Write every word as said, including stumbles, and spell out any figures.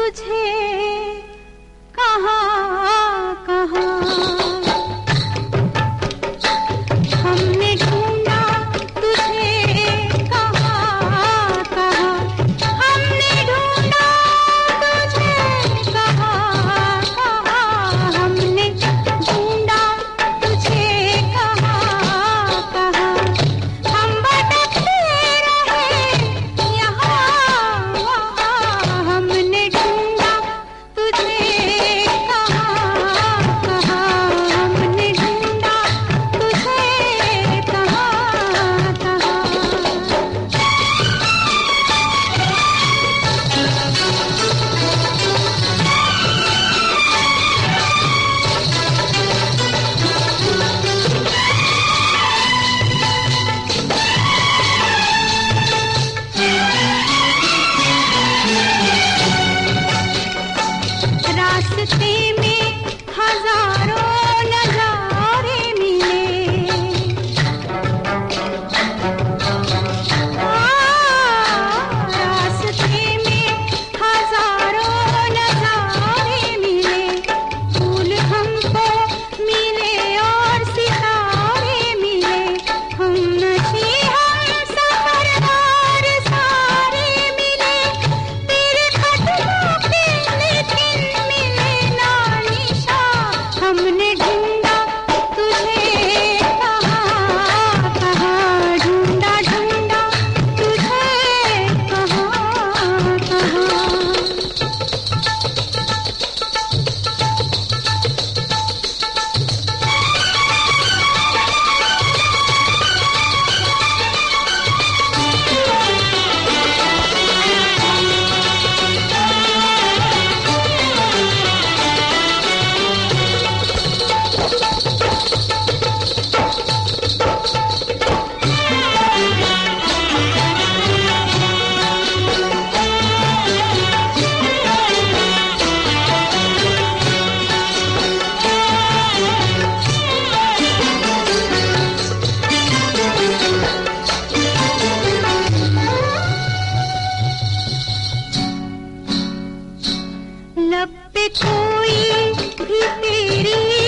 तुझे कहाँ कहाँ हमने ढूंढा, तुझे कहाँ कहाँ हमने ढूंढा, तुझे कहाँ कहाँ हमने ढूंढा, तुझे कहाँ कहाँ हम भटकते रहे यहाँ वहाँ हमने ढूंढा, तुझे कहाँ कहाँ हमने ढूंढा, तुझे कहाँ कहाँ। रास्ते में हजारों नजारे मिले, रास्ते में हजारों नजारे मिले, फूल हमको मिले और सितारे मिले, हम नशी हम सफरदार सारे मिले, तेरे कदमों के लेकिन मिले ना निशान, हमने ढूंढा, तुझे कहाँ कहाँ ढूंढा ढूंढा, तुझे कहाँ कहाँ। लब पे कोई भी तेरी